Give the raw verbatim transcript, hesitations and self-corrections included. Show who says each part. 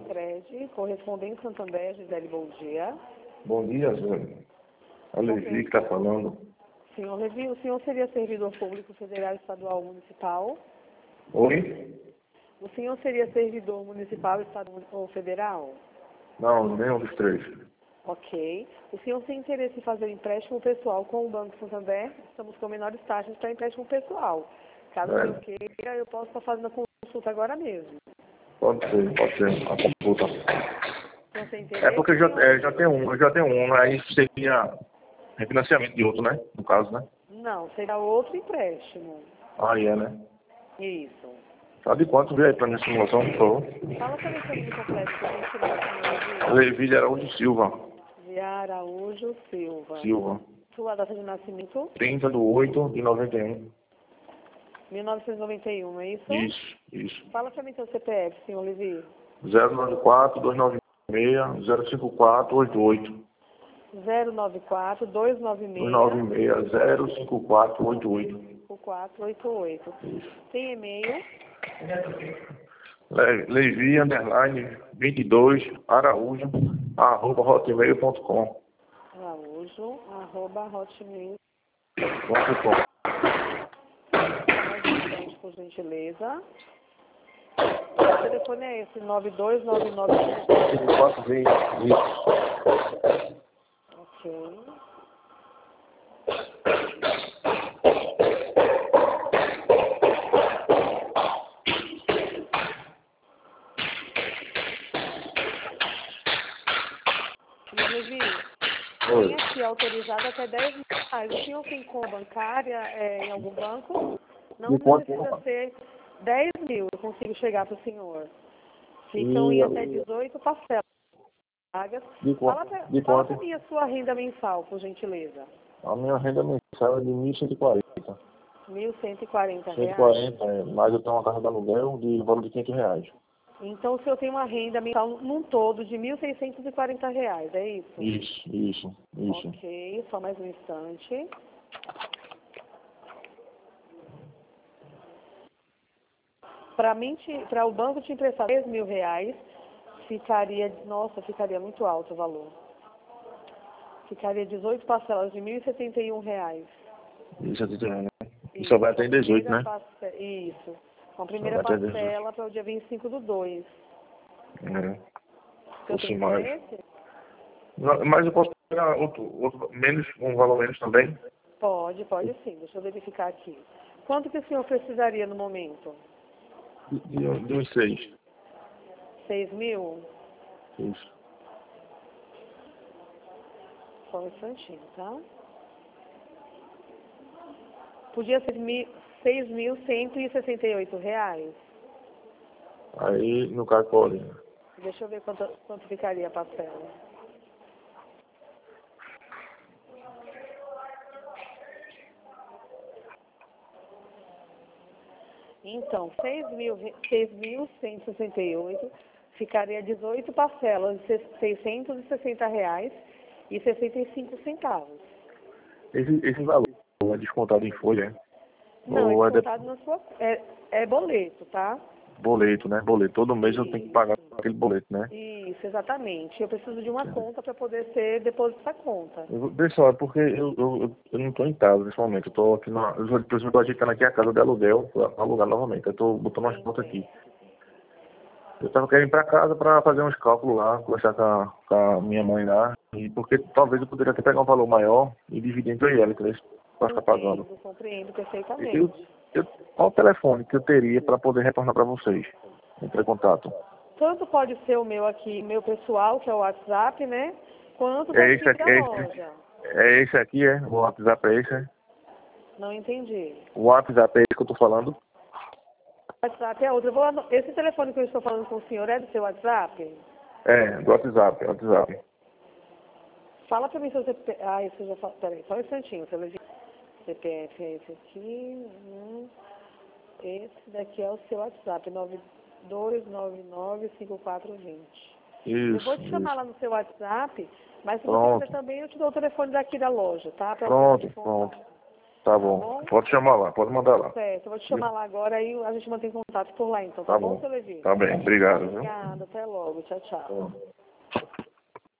Speaker 1: Cicred, correspondente Santander, Gisele, bom dia.
Speaker 2: Bom dia, Zé. A Levi que está falando.
Speaker 1: Senhor Levi, o senhor seria servidor público federal, estadual ou municipal?
Speaker 2: Oi?
Speaker 1: O senhor seria servidor municipal, estadual ou federal?
Speaker 2: Não, nenhum dos três.
Speaker 1: Ok. O senhor tem interesse em fazer empréstimo pessoal com o Banco Santander? Estamos com menores taxas para empréstimo pessoal. Caso
Speaker 2: É.
Speaker 1: eu queira, eu posso estar fazendo a consulta agora mesmo.
Speaker 2: Pode ser, pode ser. A consulta.
Speaker 1: Não tem interesse?
Speaker 2: É porque já, é, já tem um, eu já tenho um, aí seria refinanciamento de outro, né? No caso, né?
Speaker 1: Não, será outro empréstimo.
Speaker 2: Ah, é, né?
Speaker 1: Isso.
Speaker 2: Sabe quanto veio aí pra minha simulação, por favor?
Speaker 1: Fala para mim seu nome completo, por gentileza, senhor Levi.
Speaker 2: Levi de Araújo Silva.
Speaker 1: De Araújo Silva.
Speaker 2: Silva.
Speaker 1: Sua data de nascimento?
Speaker 2: trinta de oito de noventa e um.
Speaker 1: mil novecentos e noventa e um, é isso?
Speaker 2: Isso, isso.
Speaker 1: Fala para mim seu C P F, senhor Levi.
Speaker 2: zero nove quatro, dois nove seis, zero cinco quatro, oito oito.
Speaker 1: zero nove quatro, dois nove
Speaker 2: dois nove
Speaker 1: seis,
Speaker 2: seis, zero cinco quatro, oito oito.
Speaker 1: cinco quatro oito oito. Tem e-mail?
Speaker 2: Le- Levi, underline, vinte e dois, Araújo, arroba hotmail ponto com.
Speaker 1: Araújo, arroba hotmail.
Speaker 2: Ponto com.
Speaker 1: Mais um instante, por gentileza. O telefone é esse, nove dois nove nove.
Speaker 2: cinco quatro vinte. Isso.
Speaker 1: Ok. Senhor Levi,
Speaker 2: Oi.
Speaker 1: tem aqui autorizado até dez mil reais. O senhor tem conta bancária é, em algum banco? Não
Speaker 2: De quanto?
Speaker 1: precisa ser dez mil, eu consigo chegar para o senhor. Ficam
Speaker 2: E
Speaker 1: em até dezoito parcelas pagas.
Speaker 2: de
Speaker 1: Fala
Speaker 2: quanto?
Speaker 1: para
Speaker 2: De
Speaker 1: fala
Speaker 2: quanto?
Speaker 1: pra mim a sua renda mensal, por gentileza.
Speaker 2: A minha renda mensal é de mil cento e quarenta.
Speaker 1: mil cento e quarenta
Speaker 2: cento e
Speaker 1: reais.
Speaker 2: quarenta, é, mas eu tenho uma casa de aluguel de valor de quinhentos reais.
Speaker 1: Então o senhor tem uma renda mensal num todo de mil seiscentos e quarenta reais, é isso?
Speaker 2: Isso, isso, isso.
Speaker 1: Ok, só mais um instante. Para mim, para o banco te emprestar dez mil reais, ficaria, nossa, ficaria muito alto o valor. Ficaria dezoito parcelas de mil e setenta e um reais.
Speaker 2: Isso é de reais, né? E só vai
Speaker 1: com a
Speaker 2: até dezoito,
Speaker 1: primeira
Speaker 2: né?
Speaker 1: parce- Isso. Com a
Speaker 2: Só
Speaker 1: primeira
Speaker 2: vai até dezoito.
Speaker 1: parcela para o dia vinte e cinco do dois.
Speaker 2: É.
Speaker 1: Você tem
Speaker 2: Fosse mais.
Speaker 1: interesse?
Speaker 2: Não, mas eu posso pegar outro, outro, menos, um valor menos também?
Speaker 1: Pode, pode sim. Deixa eu verificar aqui. Quanto que o senhor precisaria no momento?
Speaker 2: De, de, de uns seis.
Speaker 1: Seis mil?
Speaker 2: Isso.
Speaker 1: Só um instantinho, tá? Podia ser seis mil cento e sessenta e oito reais.
Speaker 2: Aí, no caso, pode.
Speaker 1: Deixa eu ver quanto, quanto ficaria a parcela. Então, seis mil cento e sessenta e oito ficaria dezoito parcelas de seiscentos e sessenta reais e sessenta e cinco centavos.
Speaker 2: Esse, esse valor é descontado em folha, é?
Speaker 1: Não,
Speaker 2: Ou
Speaker 1: é
Speaker 2: é de
Speaker 1: descontado na sua... É, é boleto, tá?
Speaker 2: boleto, né? Boleto. Todo mês eu tenho que pagar aquele boleto, né?
Speaker 1: Isso, exatamente. Eu preciso de uma conta para poder ser depósito essa conta.
Speaker 2: Eu, vou- pessoal, é porque eu, eu, eu, eu não estou em casa nesse momento. Eu estou aqui na. Eu estou ajeitando aqui a casa de aluguel para alugar novamente. Eu estou botando umas contas aqui. Eu estava querendo ir para casa para fazer uns cálculos lá, conversar com a, com a minha mãe lá. E porque talvez eu poderia até pegar um valor maior e dividir entre ela, para ficar pagando.
Speaker 1: Compreendo, compreendo
Speaker 2: Eu,
Speaker 1: perfeitamente.
Speaker 2: eu, qual o telefone que eu teria para poder retornar para vocês? Entrar em contato.
Speaker 1: Tanto pode ser o meu aqui, meu pessoal, que é o WhatsApp, né? Quanto
Speaker 2: É
Speaker 1: daqui
Speaker 2: esse aqui,
Speaker 1: da
Speaker 2: é esse,
Speaker 1: loja.
Speaker 2: é esse aqui, é? O WhatsApp é esse, é?
Speaker 1: Não entendi.
Speaker 2: O WhatsApp é esse que eu estou falando?
Speaker 1: WhatsApp é outro. Eu vou ano- Esse telefone que eu estou falando com o senhor é do seu WhatsApp?
Speaker 2: É, do WhatsApp, WhatsApp.
Speaker 1: Fala pra mim se você... Ah, isso eu já falo. Peraí, só um instantinho. C P F é esse aqui. Hum. Esse daqui é o seu WhatsApp, nove dois nove nove cinco quatro dois zero. Eu
Speaker 2: Isso,
Speaker 1: vou te chamar
Speaker 2: isso.
Speaker 1: lá no seu WhatsApp, mas se você
Speaker 2: Pronto,
Speaker 1: quiser também, eu te dou o telefone daqui da loja, tá? Para você
Speaker 2: pronto,
Speaker 1: descontar.
Speaker 2: pronto. Tá bom.
Speaker 1: bom?
Speaker 2: Pode chamar lá, pode mandar lá.
Speaker 1: Certo, eu vou te chamar lá agora e a gente mantém contato por lá então, tá,
Speaker 2: Tá
Speaker 1: bom,
Speaker 2: bom.
Speaker 1: seu Levi?
Speaker 2: Tá bem, obrigado, viu?
Speaker 1: Obrigada, até logo, tchau, tchau.
Speaker 2: Tá bom.